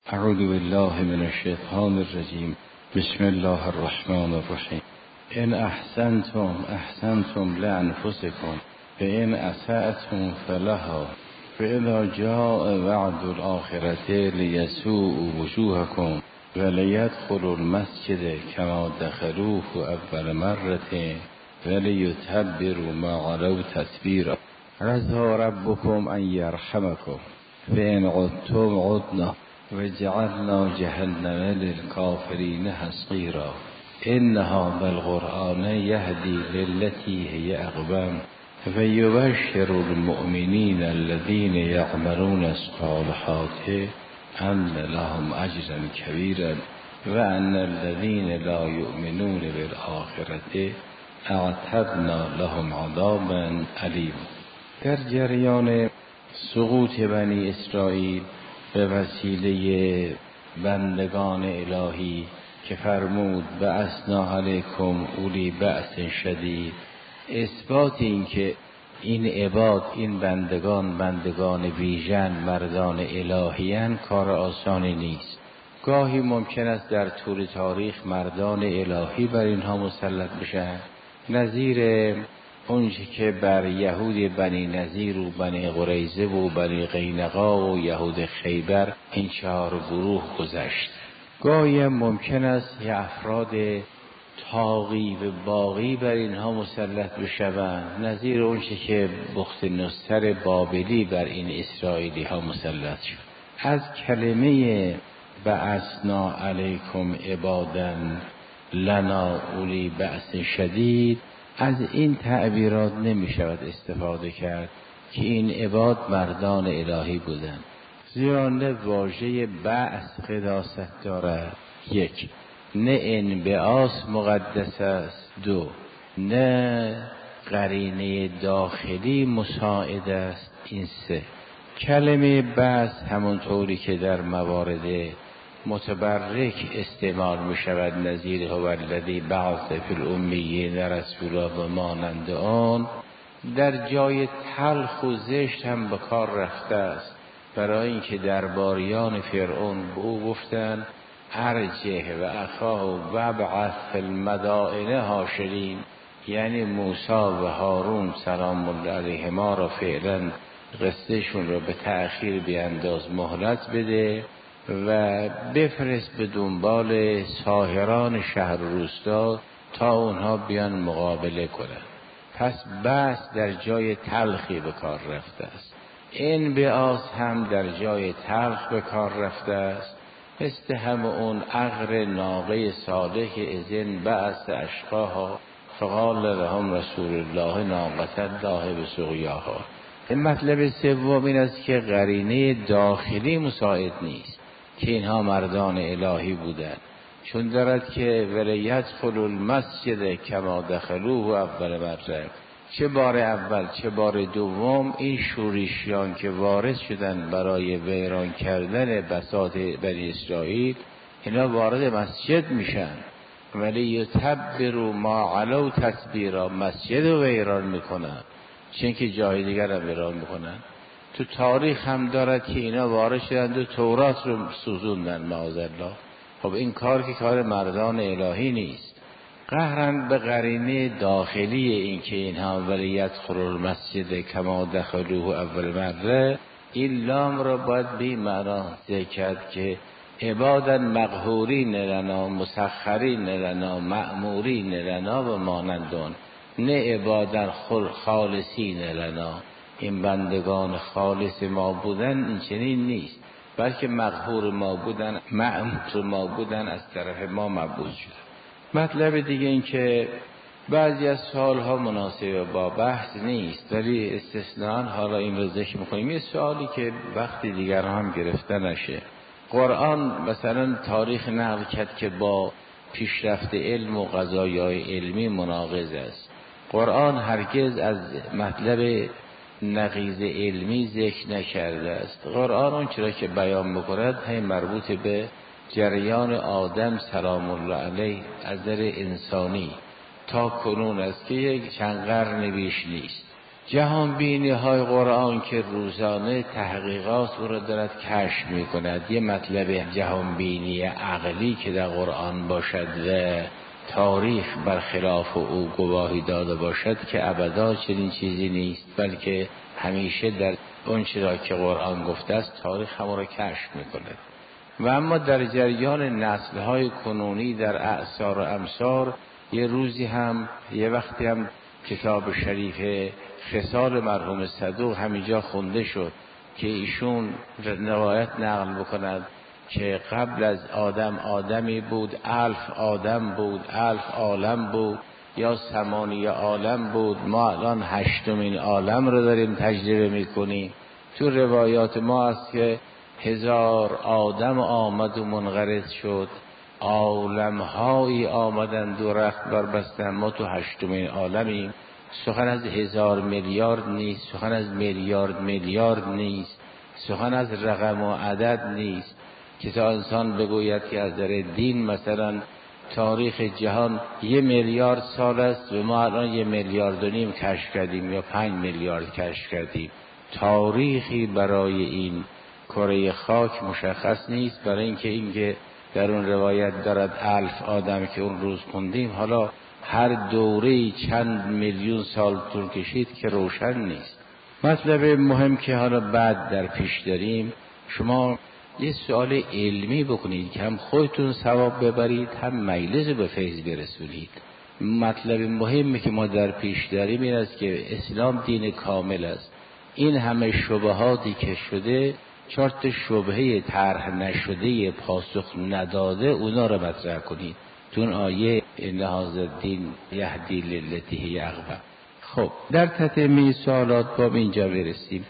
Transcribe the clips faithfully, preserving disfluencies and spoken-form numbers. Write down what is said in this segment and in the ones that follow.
اعوذ بالله من الشیطان الرجیم. بسم الله الرحمن الرحیم. ان احسنتم احسنتم لانفسکم و ان اسأتم فلها فاذا جاء وعد الآخرة لیسوءوا وجوهکم و لیدخلوا المسجد کما دخلوه اول مرة و لیتبروا ما علوا تتبیرا. عسى ربکم ان یرحمکم فان عدتم عدنا و جعلنا جهنم للکافرین حصیرا. ان هذا القرآن یهدی للتی هی اقوم و یبشر المؤمنین الذین یعملون الصالحات ان لهم اجرا کبیرا و ان الذین لا یؤمنون بالآخرة اعتدنا لهم عذابا الیما. در جریان سقوط بنی اسرائیل به وسیله بندگان الهی که فرمود بعثنا علیکم اولی بأس شدید، اثبات این که این عباد، این بندگان بندگان ویژن مردان الهیان کار آسانی نیست. گاهی ممکن است در طول تاریخ مردان الهی بر اینها مسلط بشن، نظیر اونچه که بر یهود بنی نظیر و بنی قریظه و بنی قینقاع و یهود خیبر این چهار گروه گذشت. گاهی هم ممکن است یه افراد طاغی و باغی بر اینها مسلط بشوند، نظیر اونچه که بخت نصر بابلی بر این اسرائیلی ها مسلط شد. از کلمه بعثنا علیکم عبادا لنا اولی بأس شدید از این تعبیرات نمی شود استفاده کرد که این عباد مردان الهی بودند، زیرا نه واژه بعث قداست دارد، یک، نه انبعاث مقدس است، دو، نه قرینه داخلی مساعد است، این سه. کلمه بعث همونطوری که در موارد متبرک استعمال می شود، نظیر هو الذی بعث فی الامیین رسولا و مانند آن، در جای تلخ و زشت هم به کار رفته است، برای اینکه درباریان فرعون به او گفتند ارجه و اخاه و ابعث فی المدائن حاشرین، یعنی موسی و هارون سلام الله علیهما را فعلا قصهشون را به تأخیر بیانداز، مهلت بده و بفرست به دنبال ساحران شهر و روستا تا اونها بیان مقابله کنند. پس بس در جای تلخی به کار رفته است. انبعاث هم در جای تلخ به کار رفته است، مثل هم اون عقر ناقه صالح که اذن بعث اشقاها فقال لهم رسول الله ناقة الله بسقیاها. این مطلب سوم این است که قرینه داخلی مساعد نیست که اینها مردان الهی بودند، چون دارد که ولیدخلوا المسجد کما دخلوه اول مرة، چه بار اول چه بار دوم این شورشیان که وارد شدن برای ویران کردن بساط بنی اسرائیل، اینا وارد مسجد میشن ولی یتبروا ما علوا تتبیرا، مسجد رو ویران میکنن، چون که جای دیگر هم ویران میکنن. تو تاریخ هم دارد که اینا وارد شدند و تورات رو سوزوندن معاذالله. خب این کار که کار مردان الهی نیست. قهرن به قرینه داخلی این که اینها ولیدخلوا المسجد کما دخلوه اول مره، این لام را باید به معنا ذکر کرد که عبادا مقهورین لنا مسخرین لنا مأمورین لنا و مانندون، نه عبادا خالصین لنا، این بندگان خالص ما بودن این چنین نیست، بلکه مقهور ما بودن، مأمور ما بودن، از طرف ما مبعوث شد. مطلب دیگه این که بعضی از سوالها مناسب با بحث نیست، ولی استثناء حالا این رو ذکر میکنیم. یه سوالی که وقتی دیگر هم گرفته نشه. قرآن مثلا تاریخ نقل کرد که با پیشرفت علم و قضایای علمی مناقض است. قرآن هرگز از مطلب نقیض علمی ذکر نکرده است. قرآن اون چرا که بیان میکند همین مربوط به جریان آدم سلام الله علیه از نظر انسانی تا کنون است که یک چند قرن بیش نیست. جهان بینی های قرآن که روزانه تحقیقات او را دارد کشف می کند. یه مطلب جهان بینی عقلی که در قرآن باشد و تاریخ برخلاف او گواهی داده باشد که ابدا چنین چیزی نیست، بلکه همیشه در اون چیزی که قرآن گفته است تاریخ همون را کشف می کند. و اما در جریان نسل‌های کنونی در اعصار و امصار یه روزی هم یه وقتی هم کتاب شریف خصال مرحوم صدوق همینجا خونده شد که ایشون روایت نقل بکند که قبل از آدم آدمی بود، الف آدم بود، الف عالم بود، یا ثمانیه عالم بود، ما الان هشتمین عالم رو داریم تجربه میکنیم. تو روایات ما است که هزار آدم آمد و منقرض شد، عالمهایی آمدند و رخت بربستند، ما تو هشتمین عالمیم. سخن از هزار میلیارد نیست، سخن از میلیارد میلیارد نیست، سخن از رقم و عدد نیست که تا انسان بگوید که از در دین مثلا تاریخ جهان یه میلیارد سال است و ما الان یه میلیارد و نیم کشف کردیم یا پنج میلیارد کشف کردیم. تاریخی برای این کره خاک مشخص نیست، برای اینکه اینکه در اون روایت دارد الف آدم که اون روز خوندیم، حالا هر دوره چند میلیون سال طول کشید که روشن نیست. مطلب مهم که حالا بعد در پیش داریم، شما یه سوال علمی بکنید که هم خودتون ثواب ببرید هم مجلس به فیض برسونید. مطلب مهمی که ما در پیش داریم این است که اسلام دین کامل است. این همه شبهاتی که شده، چهار تا شبهه طرح نشده پاسخ نداده، اونا رو مطرح کنید. تو اون آیه ان هذا الدین یهدی للتی هی اقوم. خب در تتمه سوالات باب اینجا برسیم.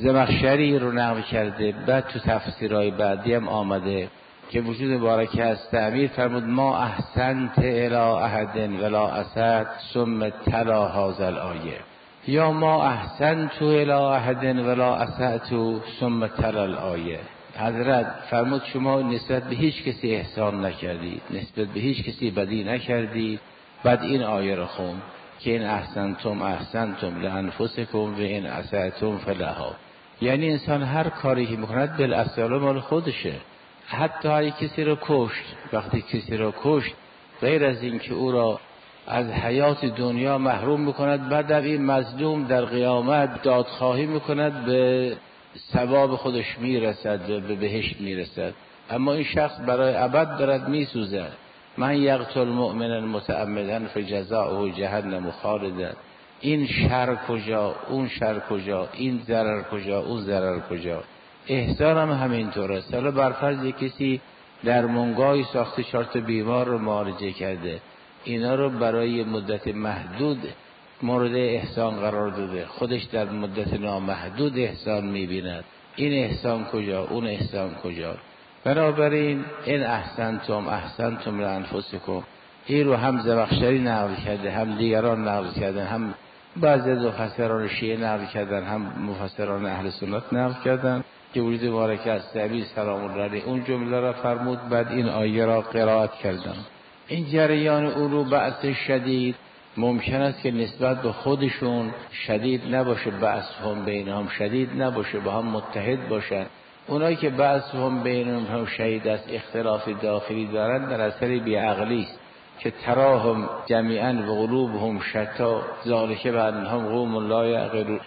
زمخشری رو نقل کرده، بعد تو تفسیرهای بعدی هم آمده که وجود مبارکه از تعمیر فرمود ما احسنت الی احد ولا اسد ثم تلا هذا الآیه، یا ما احسنت الی احد ولا اسدت ثم تلا الآیه. حضرت فرمود شما نسبت به هیچ کسی احسان نکردید، نسبت به هیچ کسی بدی نکردید، بعد این آیه رو خوند که این احسنتم احسنتم لانفسکم و این اسأتم فلها. یعنی انسان هر کاری که میکند بالاصل مال خودشه. حتی اگه کسی رو کشت، وقتی کسی رو کشت غیر از این که او را از حیات دنیا محروم میکند، بعد این مظلوم در قیامت دادخواهی میکند، به ثواب خودش میرسد و به بهشت میرسد. اما این شخص برای ابد دارد میسوزد. من یقتل مؤمنا متعمدا فجزاؤه جهنم خالدا. این شر کجا، اون شر کجا، این ضرر کجا، اون ضرر کجا. احسان هم همینطوره. حالا برفرض کسی در منگاهی ساخته چهار تا بیمار رو معالجه کرده، اینا رو برای مدت محدود مورد احسان قرار داده، خودش در مدت نامحدود احسان میبیند. این احسان کجا، اون احسان کجا؟ بنابراین این احسنتم احسنتم لانفسکم، این رو هم زمخشری نقل کرده، هم دیگران نقل کردن، هم بعضی از مفسران شیعه نقل کردن، هم مفسران اهل سنت نقل کردن که وجود مبارکه از نبی سلام الله علیه اون جمله را فرمود، بعد این آیه را قرائت کردن. این جریان او رو بحث شدید ممکن است که نسبت به خودشون شدید نباشه، بحث هم بینهم شدید نباشه، با هم متحد باشن. اونایی که بحث هم بینهم هم شدید است، اختلاف داخلی دارن، در اثر بیعقلی است که تراهم جمیعا و قلوبهم شتا ذالک بانهم قوم لا یعقلون.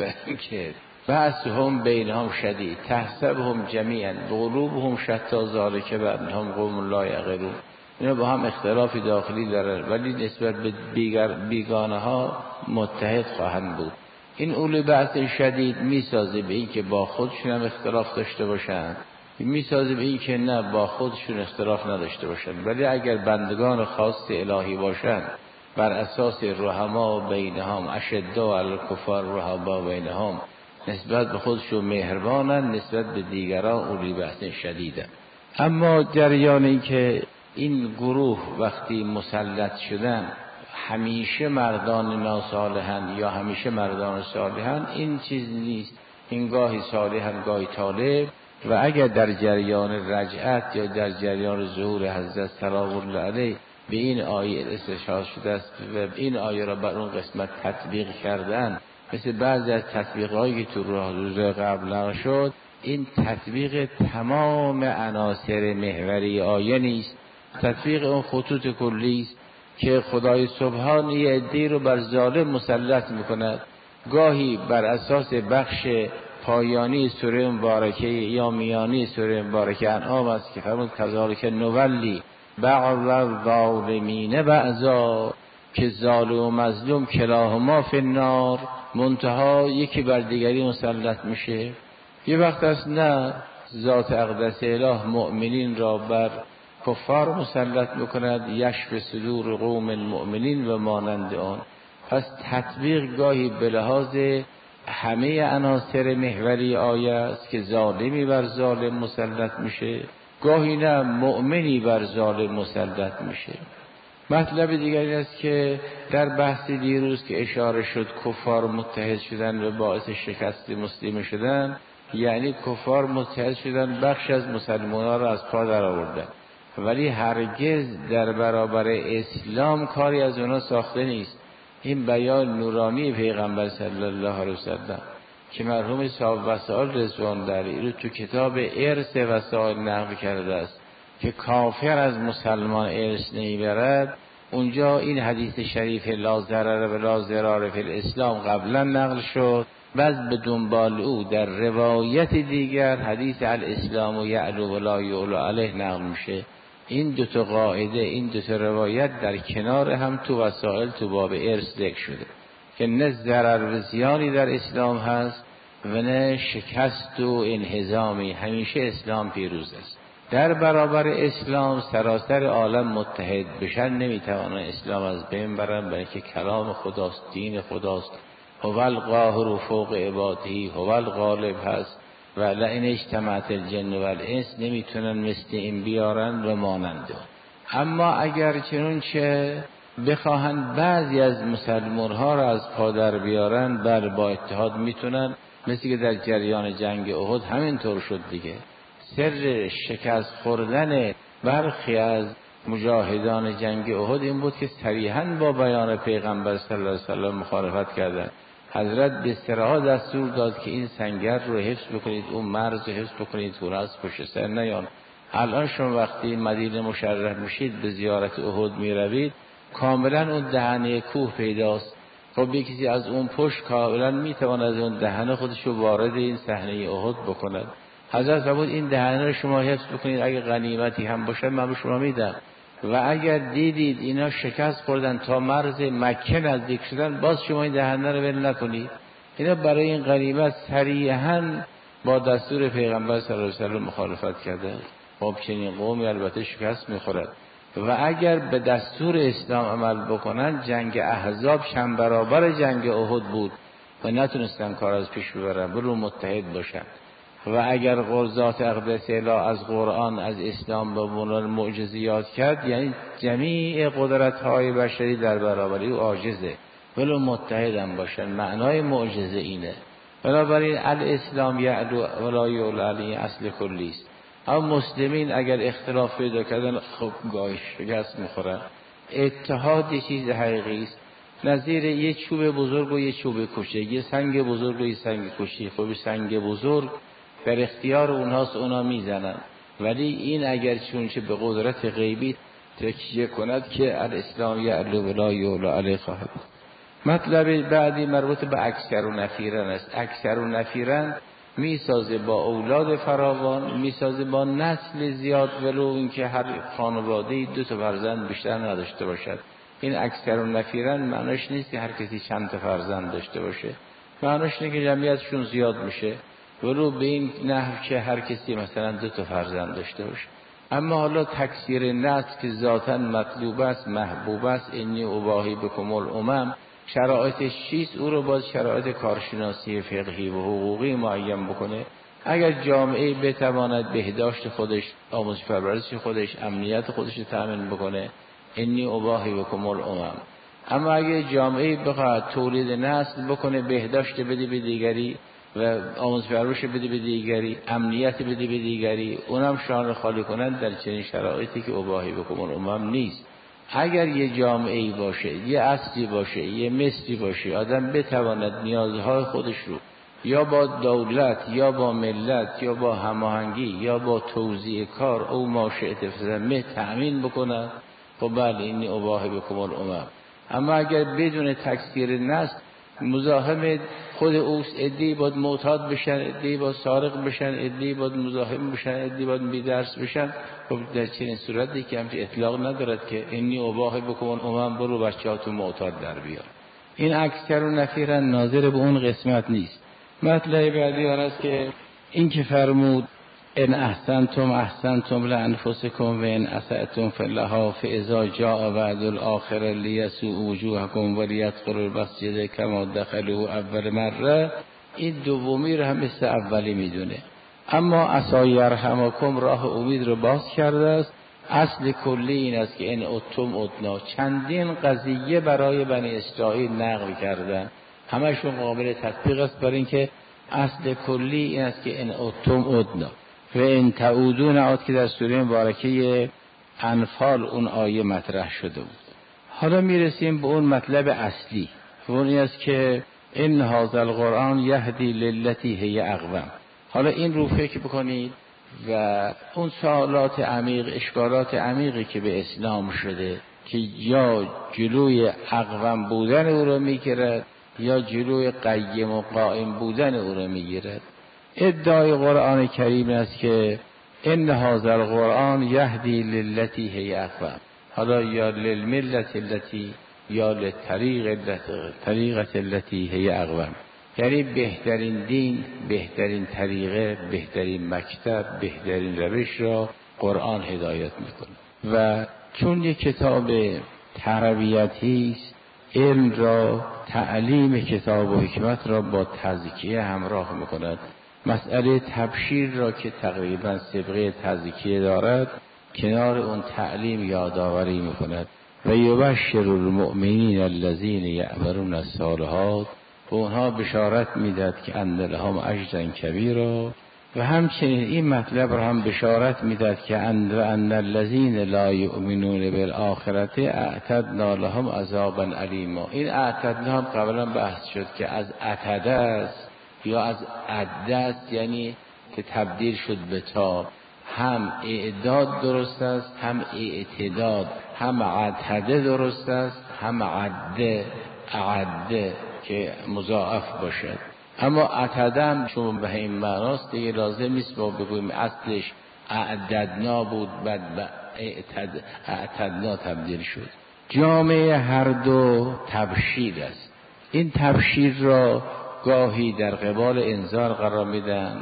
که بحث هم بینهم شدید تحسبهم جمیعا و قلوبهم شتا ذالک بانهم قوم لا یعقلون. اینا با هم اختلافی داخلی دارن ولی نسبت به دیگر بیگانه ها متحد خواهند بود. این اول بحث شدید میسازه به این که با خودشون هم اختلاف داشته باشن، میسازه به این که نه با خودشون اختلاف نداشته باشن. ولی اگر بندگان خاص الهی باشن بر اساس رحما بینهم اشداء علی الکفار رحما بینهم، نسبت به خودشون مهربانن، نسبت به دیگران اولی بحث شدیدن. اما جریان این که این گروه وقتی مسلط شدن همیشه مردان ناصالحن یا همیشه مردان صالحن، این چیز نیست. این گاهی صالحن گاهی طالب. و اگر در جریان رجعت یا در جریان ظهور حضرت سلام الله علیه به این آیه استشهاد شده است و این آیه را بر اون قسمت تطبیق کردن مثل بعضی از تطبیقایی که تو روز قبل نقل شد، این تطبیق تمام عناصر محوری آیه نیست، تطبیق اون خطوط کلی است که خدای سبحان یه عده‌ای رو بر ظالم مسلط میکند، گاهی بر اساس بخش پایانی سوره مبارکه یا میانی سوره مبارکه انعام است که فرمود کذالک نولی بعض الظالمین بعضا، که ظالم و مظلوم کلاهما فی النار، منتها یکی بر دیگری مسلط میشه. یه وقت است نه، ذات اقدس اله مؤمنین را بر کفار مسلط میکند، یشف صدور قوم المؤمنین و مانند آن. پس تطبیق گاهی به لحاظ همه عناصر محوری آیه است که ظالمی بر ظالم مسلط میشه، گاهی نه، مؤمنی بر ظالم مسلط میشه. مطلب دیگری است که در بحث دیروز که اشاره شد کفار متحد شدن و باعث شکست مسلم شدن، یعنی کفار متحد شدن بخش از مسلمانان را از پا در آوردن، ولی هرگز در برابر اسلام کاری از اونا ساخته نیست. این بیان نورانی پیغمبر صلی الله علیه وسلم که مرحوم صاحب وسائل رضوان الله علیه رو تو کتاب ارث وسائل نقل کرده است که کافر از مسلمان ارث نمیبرد، اونجا این حدیث شریف لا ضرر و لا ضرار فی الاسلام قبلا نقل شد. بعد به دنبال او در روایت دیگر حدیث الاسلام و یعلو و لا یعلو علیه نقل میشه. این دو تا قاعده، این دو تا روایت در کنار هم تو وسائل تو باب ارث ذکر شده که نه ضرر و زیانی در اسلام هست و نه شکست و انهزامی، همیشه اسلام پیروز است. در برابر اسلام سراسر عالم متحد بشن، نمیتوانن اسلام از بین برن، برای که کلام خداست، دین خداست، هو القاهر فوق عباده، هو الغالب هست و لئن اجتمعت الجن والانس، نمیتونن مثل این بیارن و مانند. اما اگر چنانچه بخواهند بعضی از مسلمان ها را از پادر بیارن، بر با اتحاد میتونن، مثل که در جریان جنگ احد همینطور شد دیگه. سر شکست خوردن برخی از مجاهدان جنگ احد این بود که صریحاً با بیان پیغمبر صلی الله علیه وسلم مخالفت کردند. حضرت به سرها دستور داد که این سنگر رو حفظ بکنید، اون مرز رو حفظ بکنید، اون از پشت سر نیان. الان شما وقتی مدینه مشرف میشید به زیارت احد میروید، کاملا اون دهنه کوه پیداست. خب یکی از اون پشت کاملا میتواند از اون دهنه خودش رو وارد این صحنه احد بکند. حضرت فرمود این دهنه رو شما حفظ بکنید، اگه غنیمتی هم باشه من به شما میدم. و اگر دیدید اینا شکست خوردن تا مرز مکه نزدیک شدن، باز شما این دهنه رو ول نکنید. اینا برای این غنیمت صریحاً با دستور پیغمبر صلی الله علیه و سلم مخالفت کرده. خب چنین قومی البته شکست میخورد و اگر به دستور اسلام عمل بکنن، جنگ احزاب چند برابر جنگ احد بود و نتونستن کار از پیش ببرن، برو متحد باشن. و اگر قرزات اقدس اله از قرآن از اسلام به عنوان معجزه یاد کرد، یعنی جمیع قدرت های بشری در برابری او عاجزه، ولو متحد هم باشن. معنای معجزه اینه. بنابراین الاسلام یعلو ولا یعلو علیه اصل کلی است. اما مسلمین اگر اختلاف پیدا کردن، خب گاهی شکست میخورن. اتحاد یه چیز حقیقی است، نظیر یه چوب بزرگ و یه چوب کوچک، یه سنگ بزرگ و یه سنگ کوچک. خب سنگ بزرگ در اختیار اونهاست، اونا میزنن، ولی این اگر چونچه به قدرت غیبی تکیه کند که الاسلام یعلو ولا یعلو علیه خواهد. مطلب بعدی مربوط به اکثر و نفیرن است. اکثر و نفیرن میسازه با اولاد فراوان، میسازه با نسل زیاد، ولو اینکه هر خانواده دو تا فرزند بیشتر نداشته باشد. این اکثر و نفیرن معناش نیست که هر کسی چند تا فرزند داشته باشه، معناش اینه که جمعیتشون زیاد میشه، ولو به این نحو که هر کسی مثلا دو تا فرزند داشته باشه. اما حالا تکثیر نسل که ذاتاً مطلوب است، محبوب است، انی اباهی بکم الامم، شرایطش چیست؟ او رو باز شرایط کارشناسی فقهی و حقوقی معین بکنه. اگر جامعه بتواند بهداشت خودش، آموزش پرورش خودش، امنیت خودش رو تامین بکنه، انی اباهی بکم الامم. اما اگر جامعه بخواد تولید نسل بکنه، بهداشت بده به دیگری و آموزش پرورش بده به دیگری، امنیت بده به دیگری، اونم شان خالی کنن، در چنین شرایطی که اباهی بکم الامم نیست. اگر یه جامعه‌ای باشه، یه اصلی باشه، یه مثلی باشه، آدم بتواند نیازهای خودش رو یا با دولت یا با ملت یا با هماهنگی یا با توزیع کار او ماشیت فزمه تأمین بکنه، خب بله این اباحه بکم الامم. اما اگر بدون تکثیر نسل مزاحم خود اوست، عده‌ای باید معتاد بشن، عده‌ای باید سارق بشن، عده‌ای باید مزاحم بشن، عده‌ای باید بی‌درس بشن، خب در چنین صورتی که همچه اطلاق ندارد که اینی اباحه بکن الامم، برو بچه‌هاتو معتاد در بیار. این اکثر و نفیرا ناظر به اون قسمت نیست. مطلب بعدی آن است که این که فرمود ان احسنتم احسنتم لانفسکم و ان اسأتم فلها فاذا جاء وعد الاخره لیسوء وجوهکم ولیدخلوا المسجد کما دخلوه اول مره، این دومی رو هم مثل اولی میدونه. اما عسی یرحمکم راه امید رو باز کرده است. اصل کلی این است که ان اتم ادنا، چندین قضیه برای بنی اسرائیل نقل کردن، همشون قابل تطبیق است، برای اینکه اصل کلی این است که ان اتم ادنا و ان تعودوا نعود که در سوره مبارکه انفال اون آیه مطرح شده بود. حالا میرسیم به اون مطلب اصلی، اون این است که ان هذا القرآن یهدی للتی هی اقوم. حالا این رو فکر بکنید و اون سوالات عمیق، اشکالات عمیقی که به اسلام شده که یا جلوی اقوم بودن او رو میگیرد یا جلوی قیم و قائم بودن او رو میگیرد. ادعای قرآن کریم است که ان هذا القرآن یهدی للتی هی اقوم، حالا یا للملت التی یا للطریق طریقت التی هی اقوم، یعنی بهترین دین، بهترین طریقه، بهترین مکتب، بهترین روش را قرآن هدایت میکنه. و چون یک کتاب تربیتی است، علم را، تعلیم کتاب و حکمت را با تزکیه همراه میکند. مسئله تبشیر را که تقریبا سابقه تزکیه دارد، کنار اون تعلیم یادآوری میکند. و یبشر المؤمنین الذین یعملون الصالحات، به اونها بشارت میداد که ان لهم اجرا کبیرا. و همچنین این مطلب را هم بشارت میداد که ان ان الذین لا یؤمنون بالآخرة اعتدنا لهم عذابا الیما. این اعتدنا هم قبلا بحث شد که از اعتد است یا از عد است، یعنی که تبدیل شد به تا. هم اعداد درست است، هم اعتداد، هم عدده درست است، هم عده عده که مضاعف باشد. اما عددم چون به این معناست دیگه لازم نیست ما بگوییم اصلش اعددنا بود بعد به اعتد اعتدنا تبدیل شد. جامعه هر دو تبشیر است. این تبشیر را گاهی در قبال انذار قرار میدن،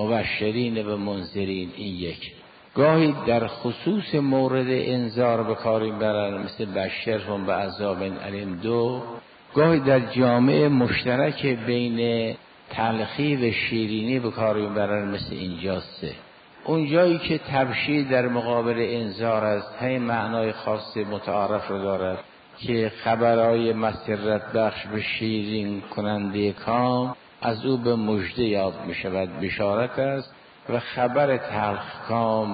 مبشرین و منذرین، این یک. گاهی در خصوص مورد انذار به کار میبرن مثل بشرهم به عذاب الیم دو. گاهی در جامعه مشترک بین تلخی و شیرینی به کار میبرن مثل اینجا سه. اون جایی که تبشیر در مقابل انذار است، همین معنای خاص متعارف رو دارد که خبرهای مسرت بخش به شیرین کننده کام از او به مژده یاد می شود، بشارت است. و خبر تلخ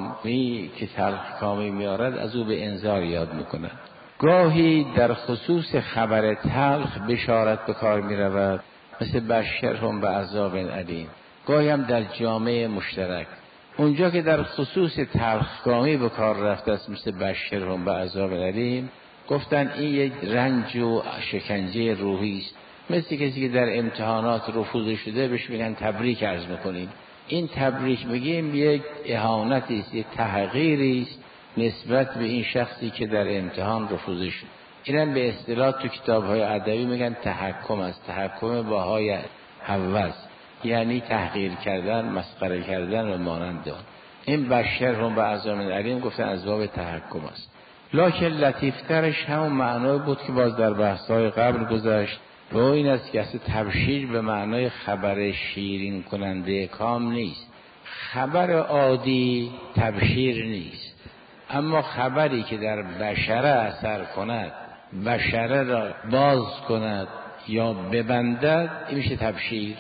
کامی که تلخ کامی میارد از او به انذار یاد می کند. گاهی در خصوص خبر تلخ بشارت به کار می رود مثل بشرهم به عذاب الیم. گاهی هم در جامعه مشترک اونجا که در خصوص تلخ کامی به کار رفته است مثل بشرهم به عذاب الیم، گفتن این یک رنج و شکنجه روحی است. مثل کسی که در امتحانات رفوزه شده بهش میگن تبریک عرض میکنیم. این تبریک میگیم یک اهانتی است، یک تحقیری است نسبت به این شخصی که در امتحان رفوزه شد. اینم به اصطلاح تو کتاب‌های ادبی میگن تحکم است، تحکم با های هوس، یعنی تحقیر کردن، مسخره کردن و مانند آن. این بشرهم به عذاب الیم گفتن از باب تحکم است. لکن لطیفترش همون معنای بود که باز در بحث‌های قبل گذشت، و این است که اصلا تبشیر به معنای خبر شیرین کننده کام نیست. خبر عادی تبشیر نیست، اما خبری که در بشره اثر کند، بشره را باز کند یا ببندد، این میشه تبشیر.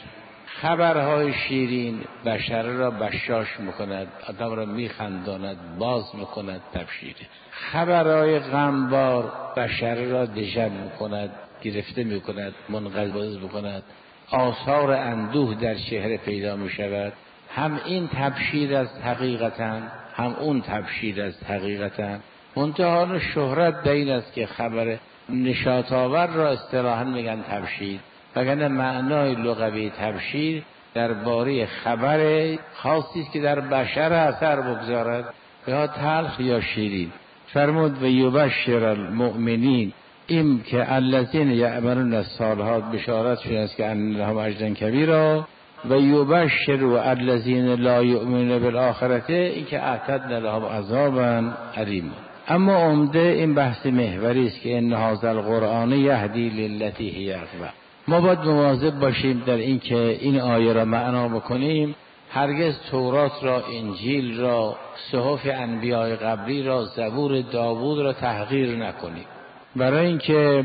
خبرهای شیرین بشر را بشاش میکند، آدم را میخنداند، باز میکند، تبشیره. خبرهای غمبار بشر را دژم میکند، گرفته میکند، منقبض میکند، آثار اندوه در چهره پیدا میشود. هم این تبشیر است حقیقتا، هم اون تبشیر است حقیقتا. منتها شهرت در این است که خبر نشاط آور را اصطلاحاً میگن تبشیر، وگرنه معنای لغوی تبشیر درباره خبر خاصی است که در بشر اثر بگذارد، یا تلخ یا شیرین. فرمود و یبشر المؤمنین، این که الذین یعملون الصالحات بشارت شده است که ان لهم اجرا کبیرا، و یبشر الذین لا یؤمنون بالآخرة، این که اعتدنا لهم عذابا الیما. اما عمده این بحث محوری است که ان هذا القرآن یهدی للتی هی اقوم. ما باید مواظب باشیم در این که این آیه را معنا بکنیم، هرگز تورات را، انجیل را، صحف انبیاء قبلی را، زبور داوود را تحقیر نکنیم، برای اینکه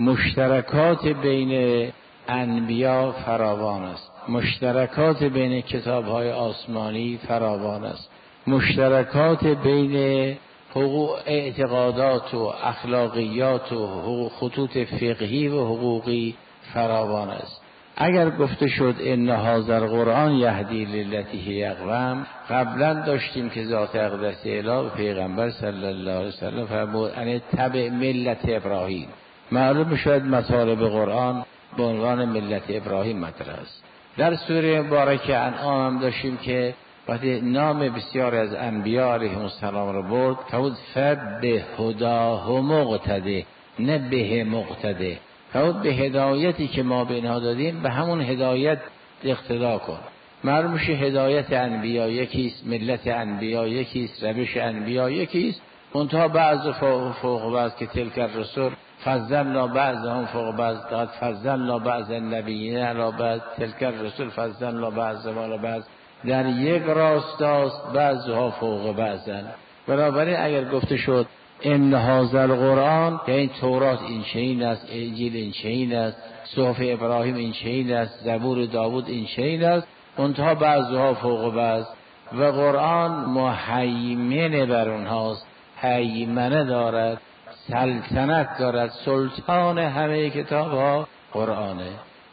مشترکات بین انبیاء فراوان است، مشترکات بین کتاب‌های آسمانی فراوان است، مشترکات بین حقوق اعتقادات و اخلاقیات و حقوق خطوط فقهی و حقوقی فراوان است. اگر گفته شد ان هذا القرآن یهدی للتی هی اقوم، قبلا داشتیم که ذات اقدس اله پیغمبر صلی الله علیه وسلم فرمود ان تبع ملت ابراهیم. معلوم شد مطالب قرآن به عنوان ملت ابراهیم مطرح است. در سوره مبارکه انعام هم داشتیم که وقتی نام بسیار از انبیاء علیهم السلام را برد، فرمود فبه هداه مقتده، نه به مقتده. فرمود به هدایتی که ما به اینها دادیم به همون هدایت اقتدا کن. معلوم میشه هدایت انبیاء یکیست، ملت انبیاء یکیست، روش انبیاء یکیست. منتها بعض فوق فوق بعض که تلک الرسل فضلنا بعضهم فوق بعض، قد فضلنا بعض النبیین علی بعض، تلک الرسل فضلنا بعضهم علی بعض، در یک راستاست، بعضها فوق بعضن. بنابراین اگر گفته شد ان هذا القرآن، که این تورات این چنین است، انجیل این چنین است، صحف ابراهیم این چنین است، زبور داوود این چنین است، منتها بعضها فوق بعض، و قرآن مهیمن بر اونهاست، هیمنه دارد، سلطنت دارد، سلطان همه کتاب ها قرآنه،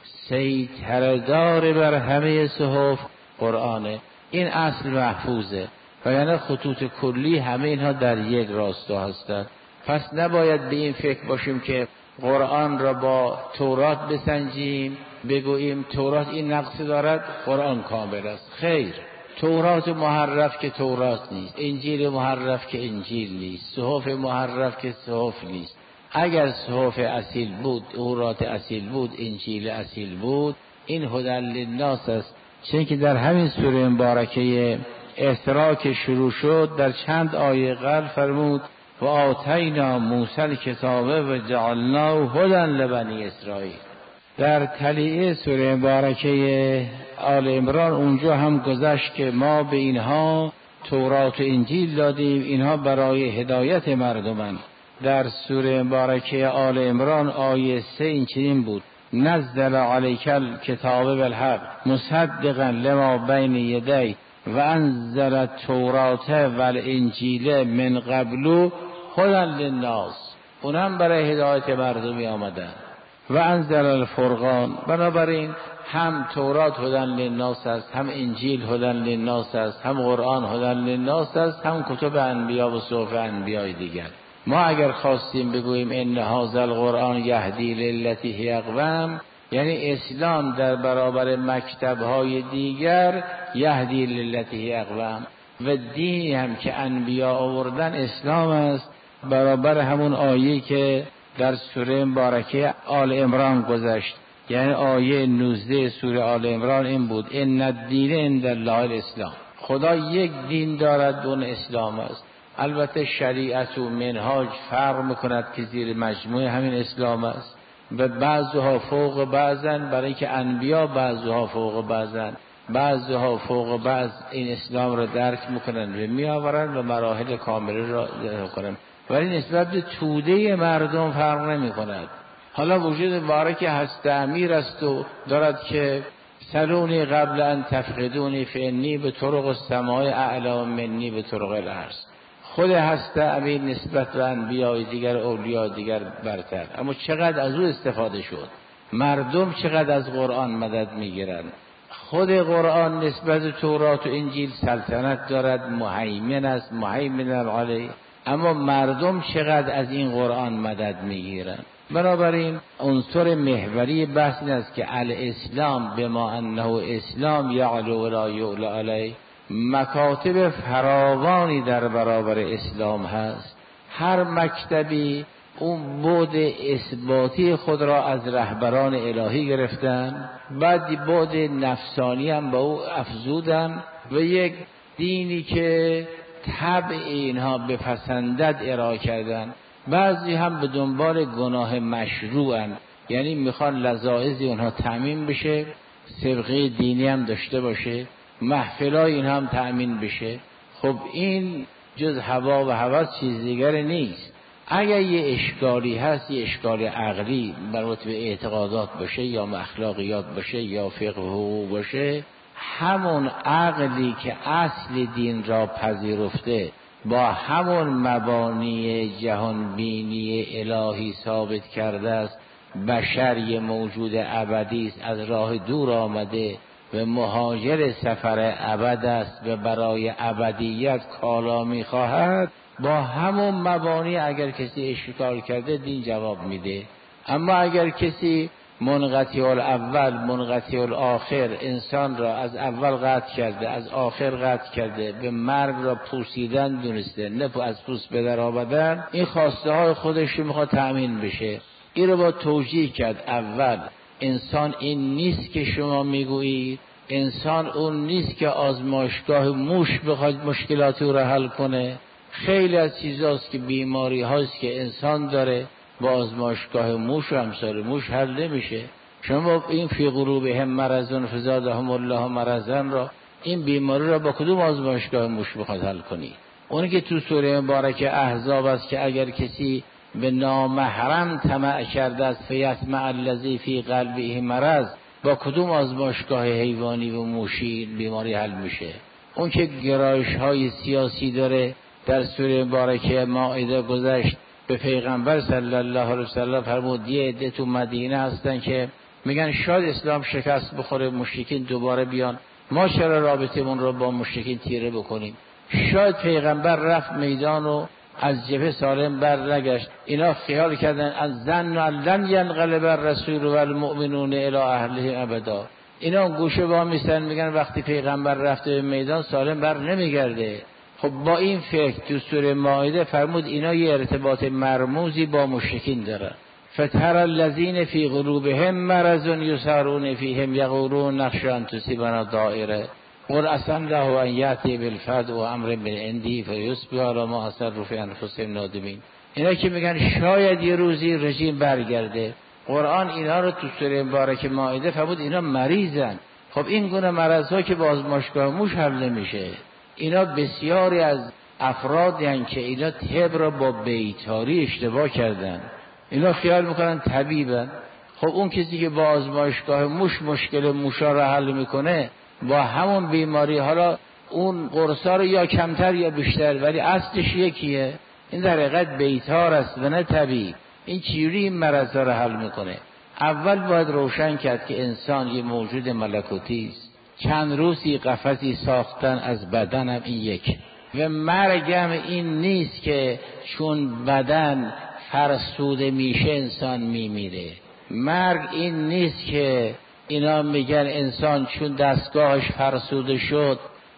سیطره دار بر همه صحف قرآنه. این اصل محفوظه، و یعنی خطوط کلی همه اینها در یک راستا هستند. پس نباید به این فکر باشیم که قرآن را با تورات بسنجیم، بگوییم تورات این نقص دارد قرآن کامل است. خیر، تورات محرف که تورات نیست، انجیل محرف که انجیل نیست، صحف محرف که صحف نیست. اگر صحف اصیل بود، تورات اصیل بود، انجیل اصیل بود، این هدی للناس است. چون که در همین سوره مبارکه اسراء که شروع شد، در چند آیه قبل فرمود و آتینا موسی الکتاب و جعلناه هدی لبنی اسرائیل. در تلیعه سوره مبارکه آل عمران اونجا هم گذشت که ما به اینها تورات و انجیل دادیم، اینها برای هدایت مردمند. در سوره مبارکه آل عمران آیه سه این چنین بود: نزل علیک الکتاب بالحق مصدقا لما بین یدیه و انزل التوراة والانجیل من قبل هدی للناس. اونم برای هدایت مردمی آمدن. و انزل الفرقان. بنابراین هم تورات هدی للناس است، هم انجیل هدی للناس است، هم قرآن هدی للناس است، هم کتب انبیا و صحف انبیای دیگر. ما اگر خواستیم بگوییم ان هذا القرآن یهدی للتی هی اقوم، یعنی اسلام در برابر مکتب‌های دیگر یهدی للتی هی اقوم، و دینی هم که انبیا آوردن اسلام است، برابر همون آیه که در سوره مبارکه آل عمران گذشت، یعنی آیه نوزده سوره آل عمران این بود: ان الدین عند الله الاسلام. خدا یک دین دارد و اون اسلام است. البته شریعت و منهاج فرق میکند که زیر مجموعه همین اسلام است، و بعضها فوق بعضن، برای اینکه انبیا بعضها فوق بعضن، بعضها فوق بعض این اسلام را درک میکنن و میآورن و مراحل کامله را درک کنن، ولی نسبت به توده مردم فرق نمی کند. حالا وجود مبارک هست امیر است و دارد که سلونی قبل ان تفقدونی فانی به طرق السماء اعلی منی به طرق الارض. خود هسته امین نسبت به انبیاء دیگر، اولیاء دیگر برتر. اما چقدر از او استفاده شد، مردم چقدر از قرآن مدد میگیرن. خود قرآن نسبت به تورات و انجیل سلطنت دارد، مهیمن است، مهیمن علیه، اما مردم چقدر از این قرآن مدد میگیرن. بنابراین عنصر محوری بحث این است که الاسلام بما انه اسلام یعلو ولا یعلى علیه، مکاتب فراوانی در برابر اسلام هست. هر مکتبی اون بعد اثباتی خود را از رهبران الهی گرفتن، بعد بعد نفسانی هم با او افزودن و یک دینی که طبع اینها بپسندد ارائه کردن. بعضی هم به دنبال گناه مشروعن، یعنی میخوان لذاذ اونها تأمین بشه، سبقه دینی هم داشته باشه، محفلای این هم تأمین بشه. خب این جز هوا و هوس چیز دیگر نیست. اگر یه اشکالی هست، یه اشکال عقلی مربوط به اعتقادات باشه یا اخلاقیات باشه یا فقه و حقوق باشه، همون عقلی که اصل دین را پذیرفته با همون مبانی جهان بینی الهی ثابت کرده است بشر یه موجود ابدی است، از راه دور آمده و مهاجر سفر ابد است و برای ابدیت کالا می‌خواهد، با همون مبانی اگر کسی اشکال کرده دین جواب میده. اما اگر کسی منقطع الاول منقطع الاخر انسان را از اول قطع کرده، از آخر قطع کرده، به مرگ را پوسیدن دونسته، نه از پوست به در آمدن، این خواسته های خودش رو میخواد تأمین بشه. این رو با توجیه کرد. اول انسان این نیست که شما میگویید، انسان اون نیست که آزمایشگاه موش بخواد مشکلات او را حل کنه. خیلی از چیزاست که بیماری هاست که انسان داره با آزمایشگاه موش و امثال موش حل نمیشه. شما این فی قلوبهم مرض فزادهم الله مرضا را، این بیماری را با کدوم آزمایشگاه موش بخواد حل کنی؟ اونی که تو سوره مبارکه احزاب است که اگر کسی به نامحرم طمع کرده است فیطمع الذی فی قلبه مرض، با کدوم آزمایشگاه حیوانی و موشی بیماری حل میشه؟ اون که گرایش های سیاسی داره، در سوره مبارکه مائده گذشت، به پیغمبر صلی الله علیه وسلم فرمود یه عده تو مدینه هستن که میگن شاید اسلام شکست بخوره، مشرکین دوباره بیان، ما چرا رابطمون رو با مشرکین تیره بکنیم؟ شاید پیغمبر رفت میدان و از جبهه سالم بر نگشت. اینا خیال کردن از ظن لن ینقلب الرسول والمؤمنون الی اهله ابدا. اینا گوشه با میستن میگن وقتی پیغمبر رفته به میدان سالم بر نمیگرده. خب با این فکر تو سوره مائده فرمود اینا یه ارتباط مرموزی با مشرکین دارن. فتر الذین فی قلوبهم مرض یسارون فیهم یقولون نخشى ان تصیبنا دائره قل عسى الله ان یأتی بالفتح و امر من عندی فیصبحوا علی ما اسروا فی انفسهم نادمین. اینا که میگن شاید یه روزی رژیم برگرده، قرآن اینا رو تو سوره مبارکه مائده فرمود اینا مریضن. خب این گونه مرض‌ها که با آزمایشگاه موش حل نمیشه. اینا بسیاری از افرادی هستند که اینا طب را با بیتاری اشتباه کردن. اینا خیال میکنن طبیبن. خب اون کسی که با آزمایشگاه موش مشکل موشا را حل میکنه، با همون بیماری حالا اون قرصا رو یا کمتر یا بیشتر، ولی اصلش یکیه. این در حقیقت بیتار است و نه طبیب. این چجوری این مرض را حل میکنه؟ اول باید روشن کرد که انسان یه موجود ملکوتی است. چند روزی قفسی ساختن از بدنم این یک، و مرگم این نیست که چون بدن فرسوده میشه انسان میمیره. مرگ این نیست که اینا میگن انسان چون دستگاهش فرسوده شد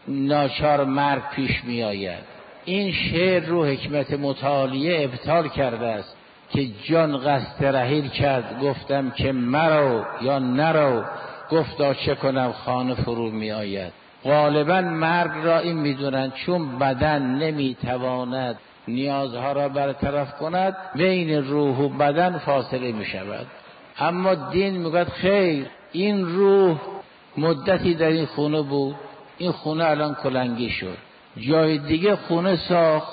ناچار مرگ پیش میآید. این شعر رو حکمت متعالیه ابطال کرده است که جان قصد رحیل کرد گفتم که مرو یا نرو، گفتا چه کنم خانه فرو می آید. غالبا مرگ را این میدونن چون بدن نمیتواند نیازها را برطرف کند، بین روح و بدن فاصله می شود. اما دین میگوید خیر، این روح مدتی در این خونه بود، این خونه الان کلنگی شد، جای دیگه خونه ساخت،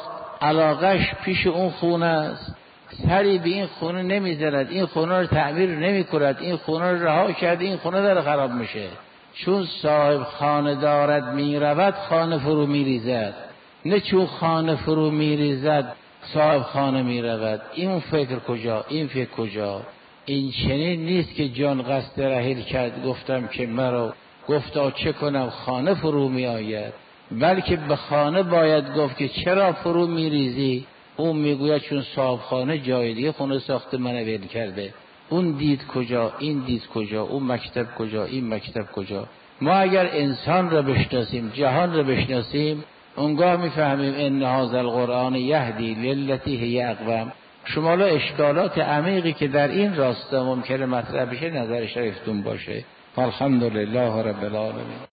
علاقش پیش اون خونه است، سری به این خونه نمیزند، این خونه رو تعمیر نمی کند، این خونه رو رها کرد، این خونه داره خراب میشه. چون صاحب خانه دارد می رود خانه فرو می ریزد، نه چون خانه فرو می ریزد صاحب خانه می رود. این فکر کجا؟ این فکر کجا؟ این چنین نیست که جان قصد رحیل کرد گفتم که مرا، گفتا چه کنم خانه فرو می آید، بلکه به خانه باید گفت که چرا فرو می ریزی؟ اون میگوید چون صاحب خانه جای دیگه خونه ساخته من ول کرده. اون دید کجا، این دید کجا، اون مکتب کجا، این مکتب کجا. ما اگر انسان را بشناسیم، جهان را بشناسیم، اونگاه میفهمیم ان هذا القرآن یهدی للتی هی اقوم. شمالا اشکالات عمیقی که در این راستا ممکنه مطرح بشه نظر شریفتون باشه. الحمدلله رب العالمین.